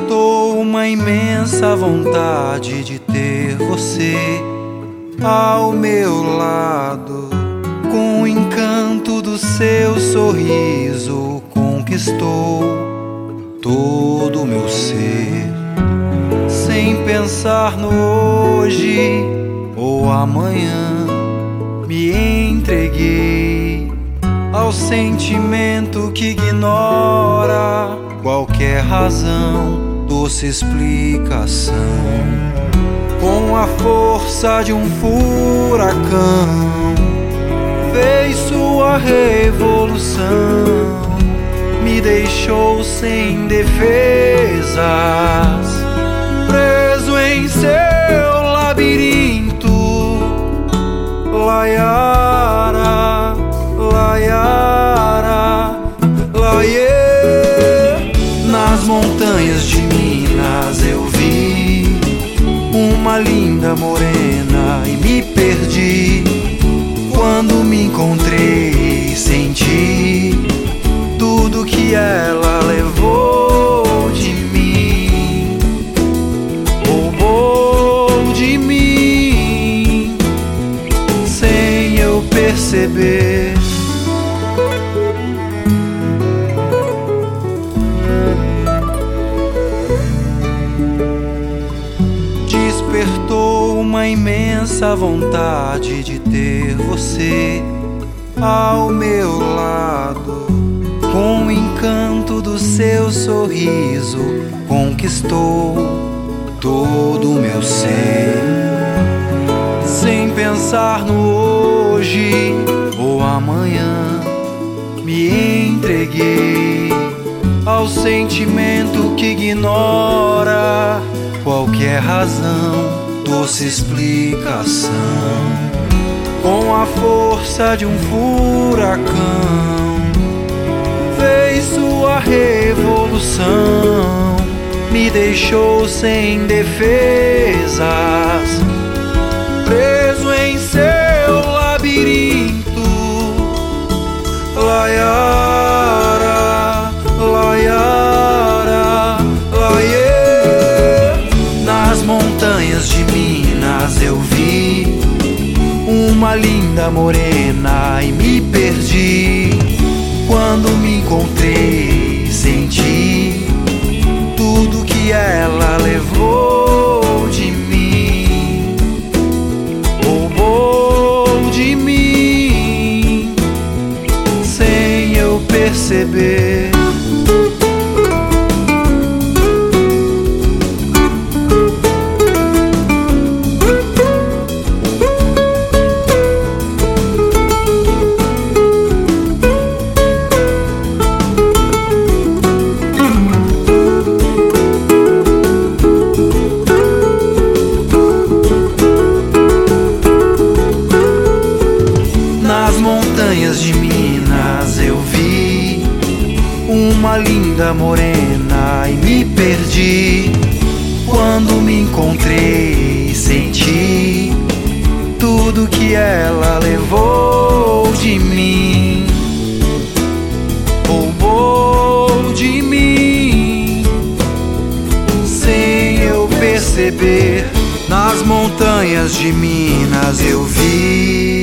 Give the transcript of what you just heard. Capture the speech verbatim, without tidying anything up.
Despertou uma imensa vontade de ter você ao meu lado. Com o encanto do seu sorriso conquistou todo o meu ser. Sem pensar no hoje ou amanhã, me entreguei ao sentimento que ignora qualquer razão, doce explicação. Com a força de um furacão, fez sua revolução, me deixou sem defesas, preso em seu labirinto. Laiara, laiara, laiê. Nas montanhas de Minas eu vi uma linda morena e me perdi. Quando me encontrei, senti tudo que ela levou de mim, roubou de mim, sem eu perceber. Despertou uma imensa vontade de ter você ao meu lado. Com o encanto do seu sorriso conquistou todo o meu ser. Sem pensar no hoje ou amanhã, me entreguei ao sentimento que ignora qualquer razão, doce explicação. Com a força de um furacão, fez sua revolução, me deixou sem defesas, preso em seu labirinto. Laiara, laiara, laiê. Nas montanhas de Minas eu vi uma linda morena e me perdi. Quando me encontrei, senti tudo que ela levou de mim, roubou de mim, sem eu perceber. Nas montanhas de Minas eu vi uma linda morena e me perdi. Quando me encontrei, senti tudo que ela levou de mim, roubou de mim, sem eu perceber. Nas montanhas de Minas eu vi